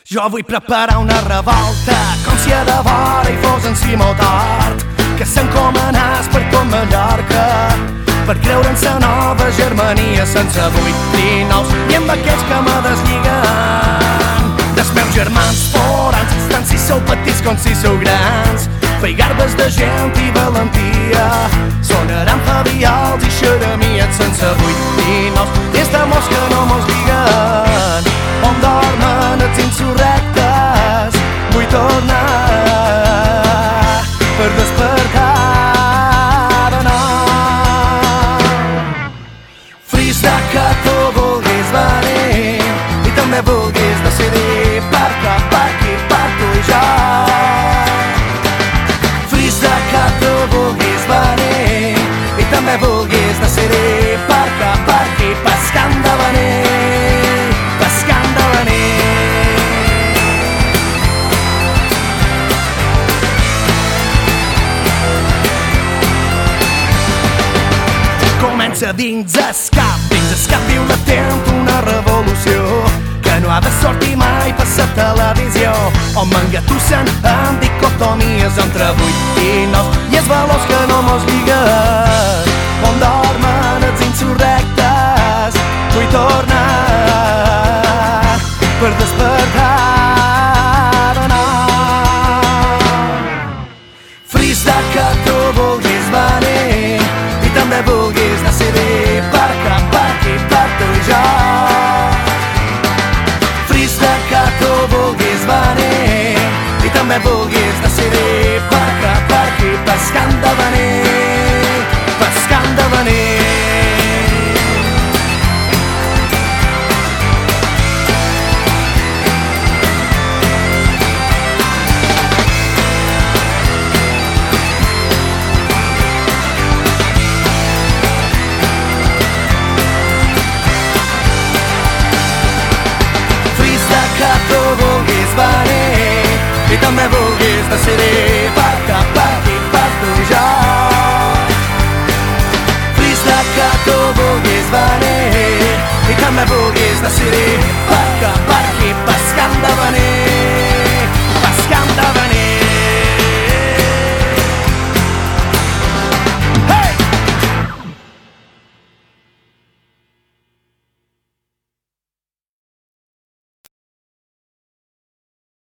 Jo vull preparar una revolta, com si a de vora hi fos en Simó Tort, que s'encomanàs per tot Mallorca, per creure en sa nova Germania sense buit i nous, i amb aquells que me deslliguen dels meus germans forans, tant si sou petits com si sou grans. Feia garbes de gent i valentia, sonaran fabiols i xeremiats sense buit i nous, i els temors que no mos lliguen, on dormen els insurrectes. Vull tornar per despertar de nou. Freestyle que tu vulguis venir i també vulguis decidir per aquí, per tu i jo. Freestyle que tu vulguis venir i també vulguis decidir per aquí, pescant de venir, pescant de venir. Comença dins escap violatent una revolució que no ha de sortir mai per la televisió, on m'engatussen amb dicotomies entre buit i nous, i els valors que no mos lliguen, on dormen els insurrectes. Vull tornar per despertar de nou. Freestyle que tu vulguis venir i també vulguis decidir per aquí, per tu i jo. Freestyle que tu vulguis venir i també vulguis decidir per aquí, pescant de venir, pescant de venir. Que tu vulguis venir i també vulguis decidir per aquí, per tu i jo. Freestyle que tu vulguis venir i també vulguis decidir per aquí, pescant de venir.